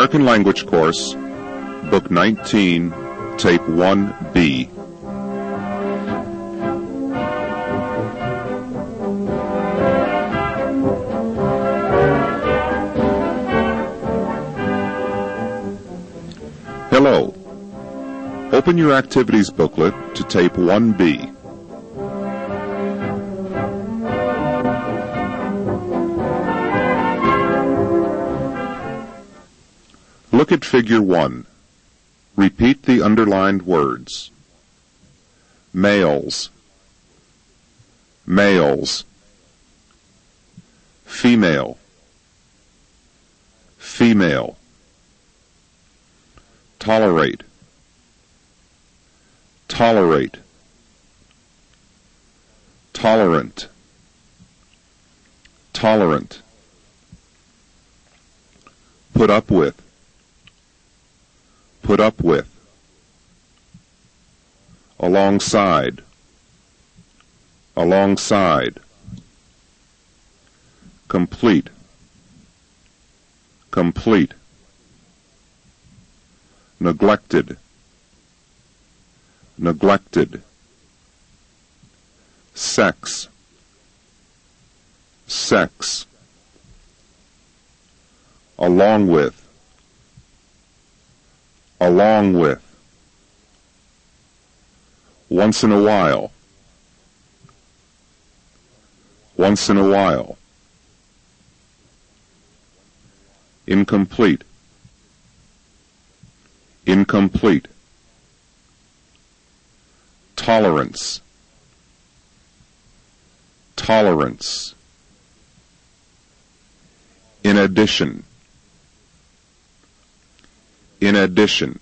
American Language Course, Book 19, Tape 1B. Hello. Open your activities booklet to Tape 1B. Look at Figure 1. Repeat the underlined words. Males, males. Female, female. Tolerate, tolerate. Tolerant, tolerant. Put up with, put up with. Alongside, alongside. Complete, complete. Neglected, neglected. Sex, sex. Along with, along with. Once in a while, once in a while. Incomplete, incomplete. Tolerance, tolerance. In addition, in addition.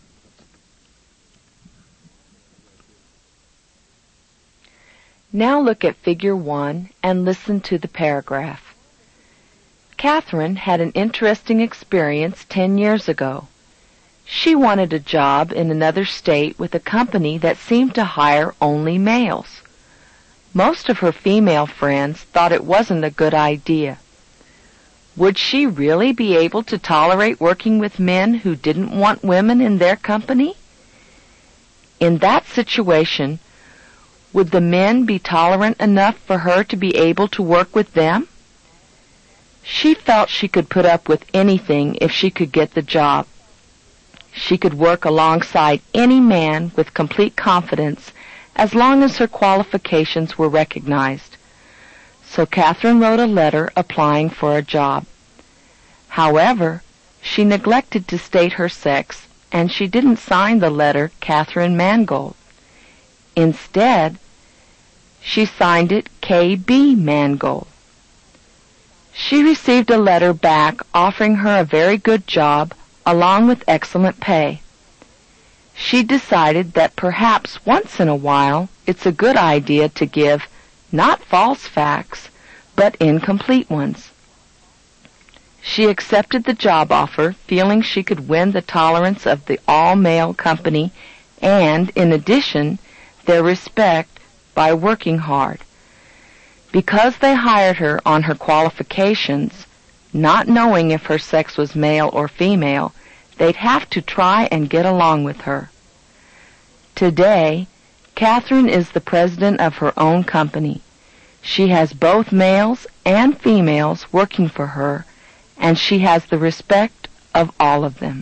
Now look at Figure 1 and listen to the paragraph. Catherine had an interesting experience 10 years ago. She wanted a job in another state with a company that seemed to hire only males. Most of her female friends thought it wasn't a good idea. Would she really be able to tolerate working with men who didn't want women in their company? In that situation, would the men be tolerant enough for her to be able to work with them? She felt she could put up with anything if she could get the job. She could work alongside any man with complete confidence as long as her qualifications were recognized. So Catherine wrote a letter applying for a job. However, she neglected to state her sex, and she didn't sign the letter Catherine Mangold. Instead, she signed it K.B. Mangold. She received a letter back offering her a very good job along with excellent pay. She decided that perhaps once in a while it's a good idea to give not false facts, but incomplete ones. She accepted the job offer, feeling she could win the tolerance of the all-male company and, in addition, their respect by working hard. Because they hired her on her qualifications, not knowing if her sex was male or female, they'd have to try and get along with her. Today, Catherine is the president of her own company. She has both males and females working for her, and she has the respect of all of them.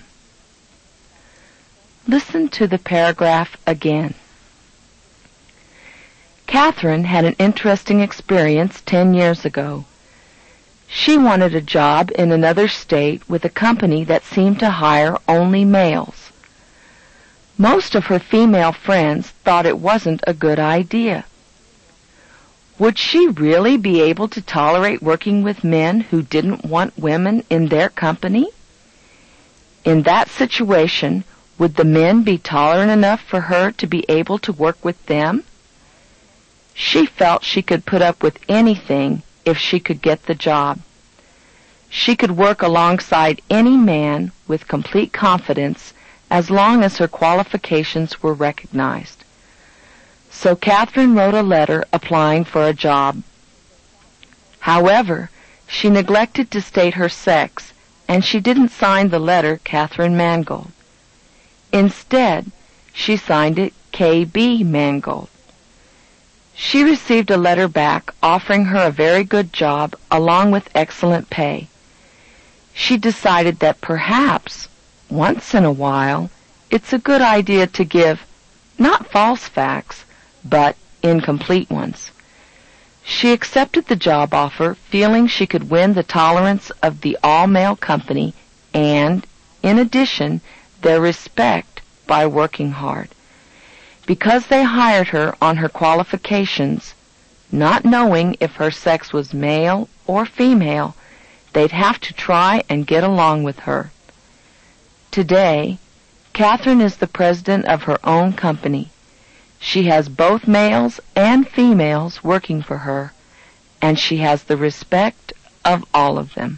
Listen to the paragraph again. Catherine had an interesting experience 10 years ago. She wanted a job in another state with a company that seemed to hire only males. Most of her female friends thought it wasn't a good idea. Would she really be able to tolerate working with men who didn't want women in their company? In that situation, would the men be tolerant enough for her to be able to work with them? She felt she could put up with anything if she could get the job. She could work alongside any man with complete confidence as long as her qualifications were recognized. So Catherine wrote a letter applying for a job. However, she neglected to state her sex, and she didn't sign the letter Catherine Mangold. Instead, she signed it K.B. Mangold. She received a letter back offering her a very good job along with excellent pay. She decided that perhaps, once in a while, it's a good idea to give not false facts, but incomplete ones. She accepted the job offer, feeling she could win the tolerance of the all-male company and, in addition, their respect by working hard. Because they hired her on her qualifications, not knowing if her sex was male or female, they'd have to try and get along with her. Today, Catherine is the president of her own company. She has both males and females working for her, and she has the respect of all of them.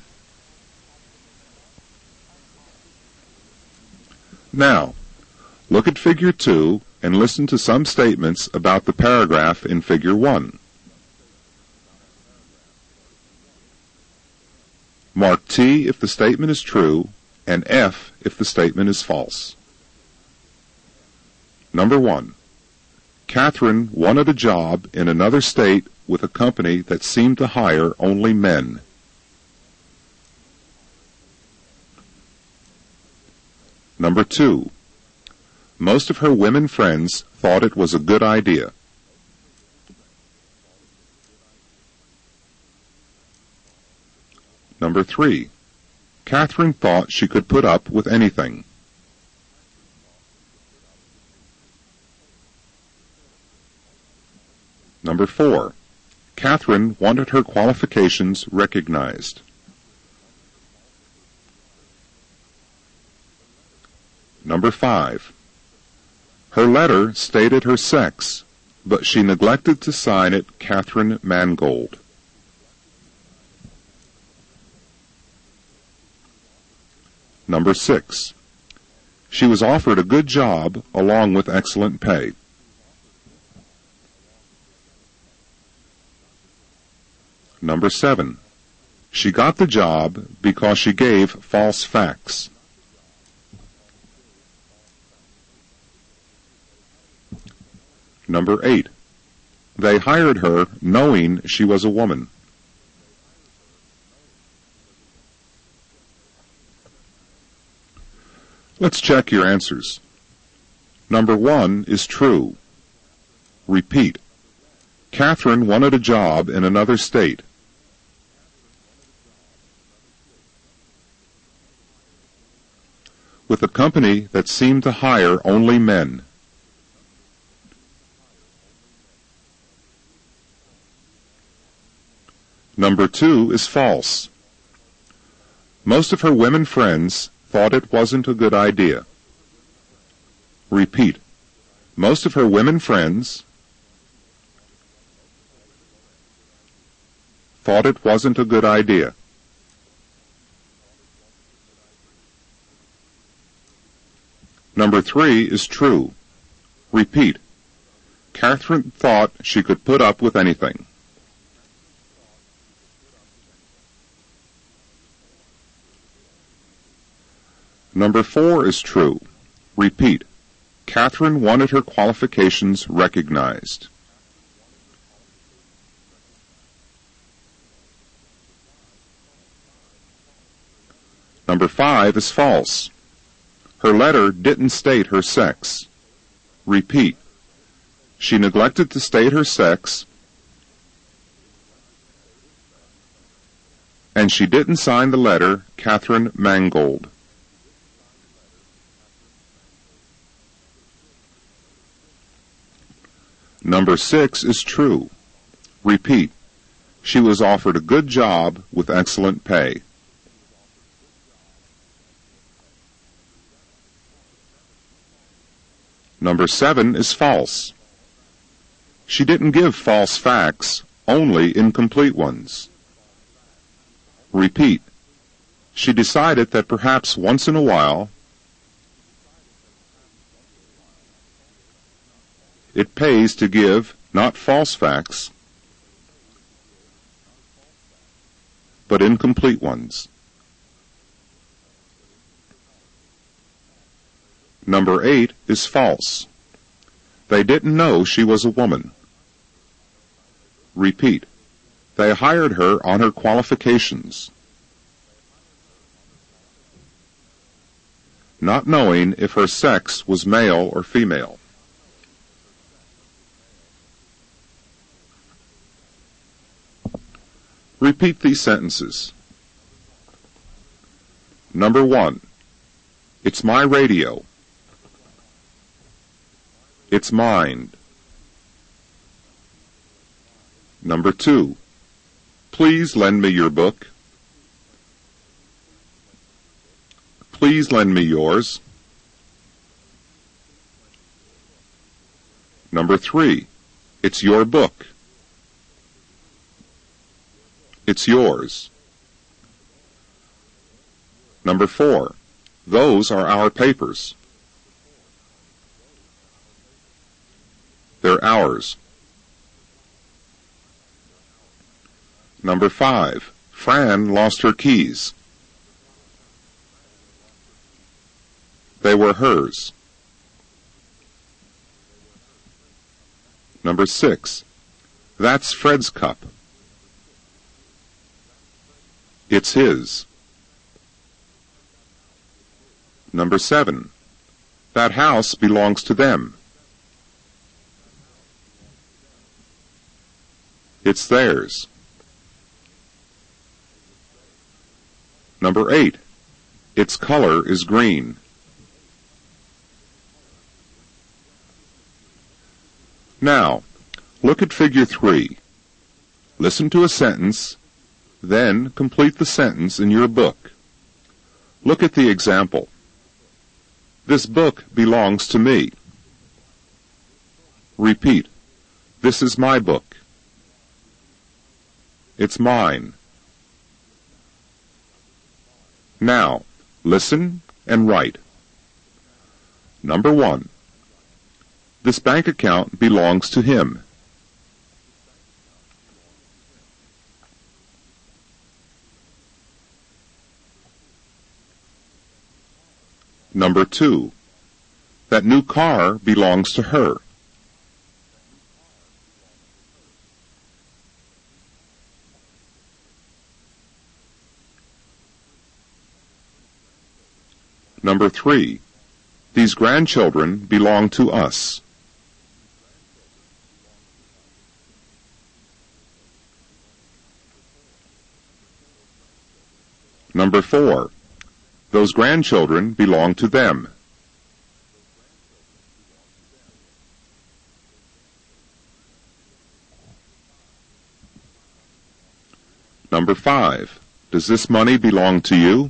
Now, look at Figure 2 and listen to some statements about the paragraph in Figure 1. Mark T if the statement is true and F if the statement is false. Number 1. Catherine wanted a job in another state with a company that seemed to hire only men. Number 2. Most of her women friends thought it was a good idea. Number 3. Catherine thought she could put up with anything. Number 4. Catherine wanted her qualifications recognized. Number 5. Her letter stated her sex, but she neglected to sign it Catherine Mangold. Number 6. She was offered a good job along with excellent pay. Number 7. She got the job because she gave false facts. Number 8. They hired her knowing she was a woman. Let's check your answers. Number 1 is true. Repeat. Catherine wanted a job in another state. With a company that seemed to hire only men. Number 2 is false. Most of her women friends thought it wasn't a good idea. Repeat. Most of her women friends thought it wasn't a good idea. Number 3 is true. Repeat. Catherine thought she could put up with anything. Number 4 is true. Repeat. Catherine wanted her qualifications recognized. Number 5 is false. Her letter didn't state her sex. Repeat. She neglected to state her sex, and she didn't sign the letter Catherine Mangold. Number 6 is true. Repeat. She was offered a good job with excellent pay. Number 7 is false. She didn't give false facts, only incomplete ones. Repeat. She decided that perhaps once in a while it pays to give not false facts, but incomplete ones. Number 8 is false. They didn't know she was a woman. Repeat. They hired her on her qualifications. Not knowing if her sex was male or female. Repeat these sentences. Number 1. It's my radio. It's mine. Number 2. Please lend me your book. Please lend me yours. Number 3. It's your book. It's yours. Number 4. Those are our papers. They're ours. Number 5. Fran lost her keys. They were hers. Number 6. That's Fred's cup. It's his. Number 7. That house belongs to them. It's theirs. Number 8. Its color is green. Now, look at figure 3. Listen to a sentence, then complete the sentence in your book. Look at the example. This book belongs to me. Repeat. This is my book. It's mine. Now, listen and write. Number 1. This bank account belongs to him. Number 2. That new car belongs to her. Number 3. These grandchildren belong to us. Number 4. Those grandchildren belong to them. Number 5. Does this money belong to you?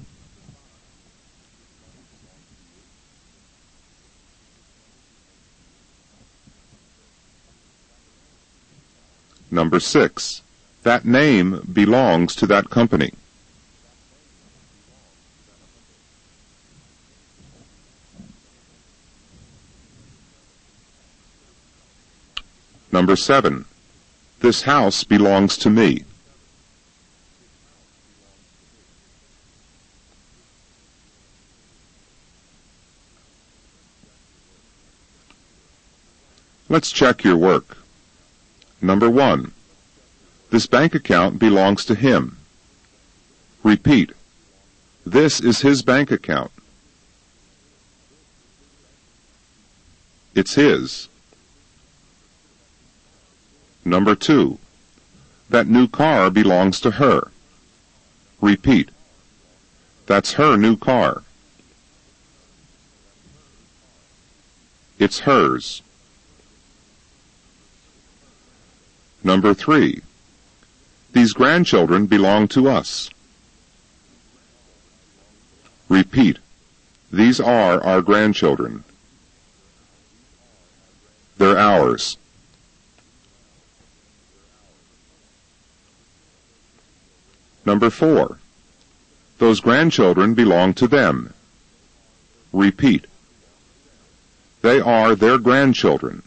Number 6. That name belongs to that company. Number 7. This house belongs to me. Let's check your work. Number 1. This bank account belongs to him. Repeat. This is his bank account. It's his. Number 2. That new car belongs to her. Repeat. That's her new car. It's hers. Number 3. These grandchildren belong to us. Repeat. These are our grandchildren. They're ours. Number 4. Those grandchildren belong to them. Repeat. They are their grandchildren.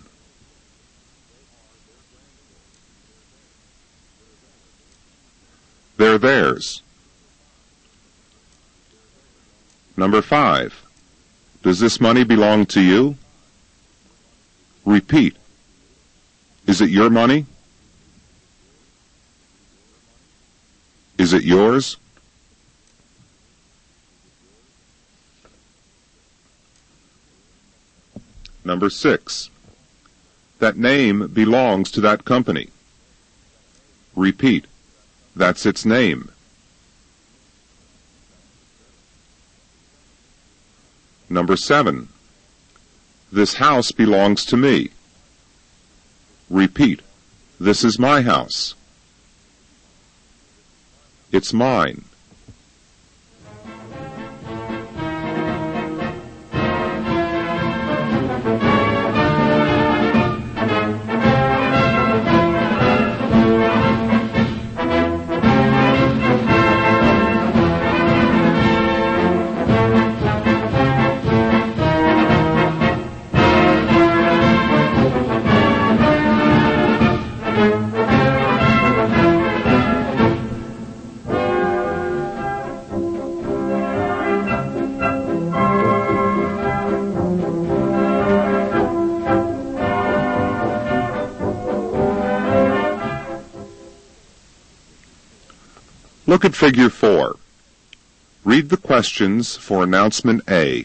They're theirs. Number 5. Does this money belong to you? Repeat. Is it your money? Is it yours? Number 6. That name belongs to that company. Repeat. That's its name. Number 7. This house belongs to me. Repeat. This is my house. It's mine. Look at Figure 4. Read the questions for Announcement A.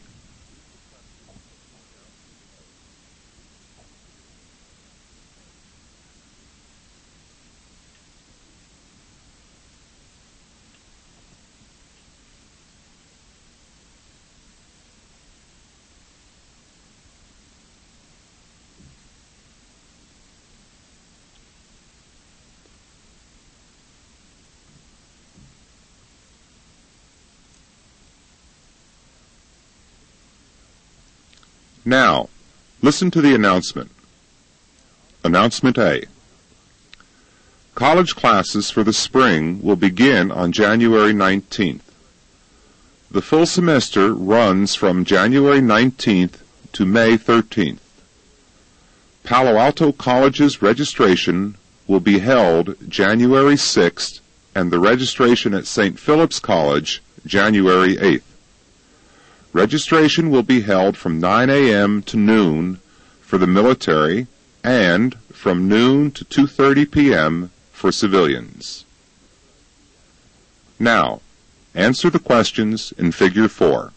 Now, listen to the announcement. Announcement A. College classes for the spring will begin on January 19th. The full semester runs from January 19th to May 13th. Palo Alto College's registration will be held January 6th and the registration at St. Philip's College January 8th. Registration will be held from 9 a.m. to noon for the military and from noon to 2:30 p.m. for civilians. Now, answer the questions in Figure 4.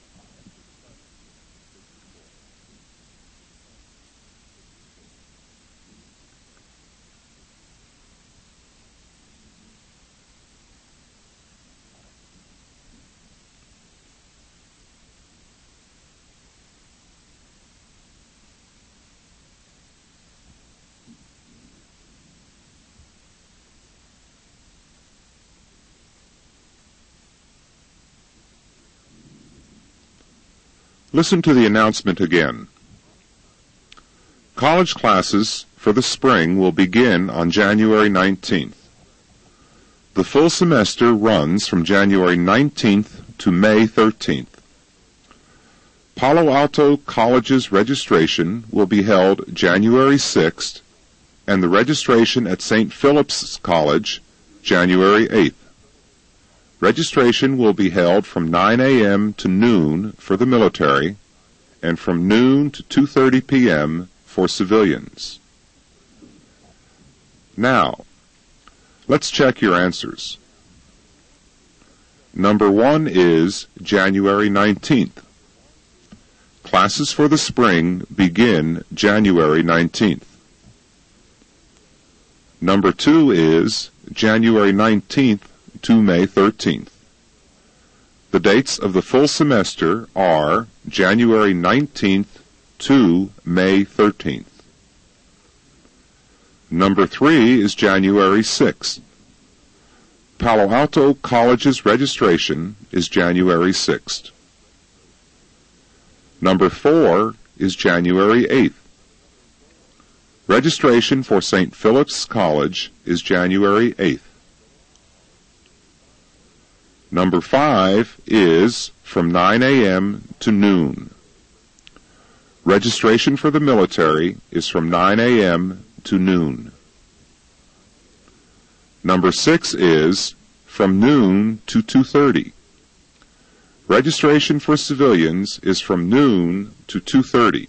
Listen to the announcement again. College classes for the spring will begin on January 19th. The full semester runs from January 19th to May 13th. Palo Alto College's registration will be held January 6th and the registration at St. Philip's College January 8th. Registration will be held from 9 a.m. to noon for the military and from noon to 2:30 p.m. for civilians. Now, let's check your answers. Number 1 is January 19th. Classes for the spring begin January 19th. Number 2 is January 19th to May 13th. The dates of the full semester are January 19th to May 13th. Number 3 is January 6th. Palo Alto College's registration is January 6th. Number 4 is January 8th. Registration for St. Philip's College is January 8th. Number 5 is from 9 a.m. to noon. Registration for the military is from 9 a.m. to noon. Number 6 is from noon to 2:30. Registration for civilians is from noon to 2:30.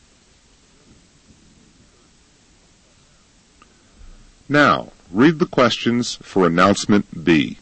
Now, read the questions for announcement B.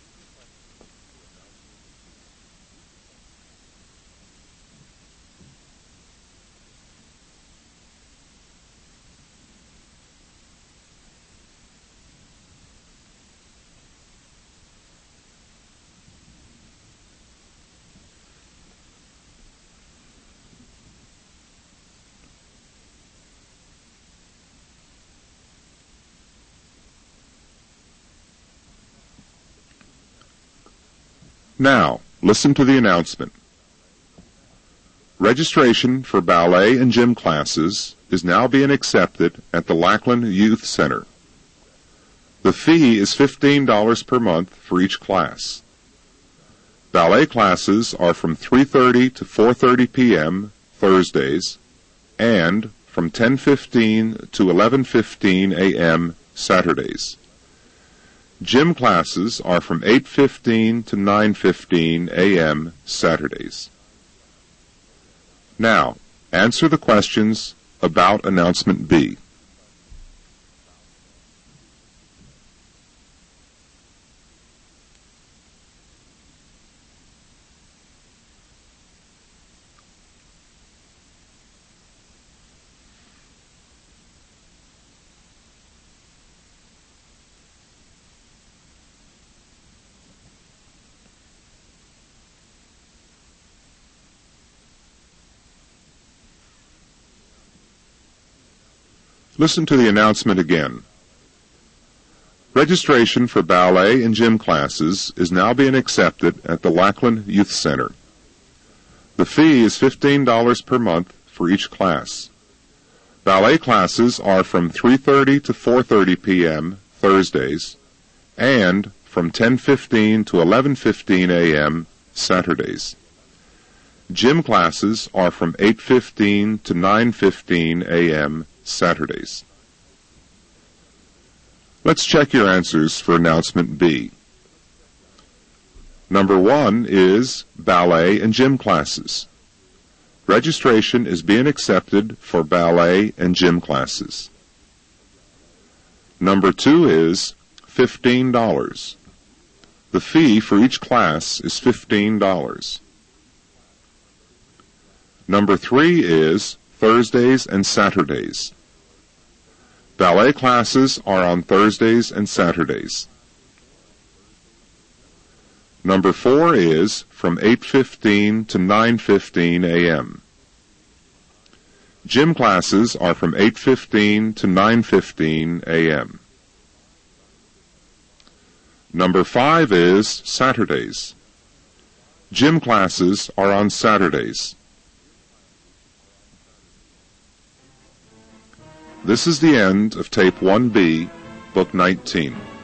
Now, listen to the announcement. Registration for ballet and gym classes is now being accepted at the Lackland Youth Center. The fee is $15 per month for each class. Ballet classes are from 3:30 to 4:30 p.m. Thursdays and from 10:15 to 11:15 a.m. Saturdays. Gym classes are from 8:15 to 9:15 a.m. Saturdays. Now, answer the questions about announcement B. Listen to the announcement again. Registration for ballet and gym classes is now being accepted at the Lackland Youth Center. The fee is $15 per month for each class. Ballet classes are from 3:30 to 4:30 p.m. Thursdays and from 10:15 to 11:15 a.m. Saturdays. Gym classes are from 8:15 to 9:15 a.m. Saturdays. Let's check your answers for announcement B. Number 1 is ballet and gym classes. Registration is being accepted for ballet and gym classes. Number 2 is $15. The fee for each class is $15. Number 3 is Thursdays and Saturdays. Ballet classes are on Thursdays and Saturdays. Number 4 is from 8:15 to 9:15 a.m. Gym classes are from 8:15 to 9:15 a.m. Number 5 is Saturdays. Gym classes are on Saturdays. This is the end of Tape 1B, Book 19.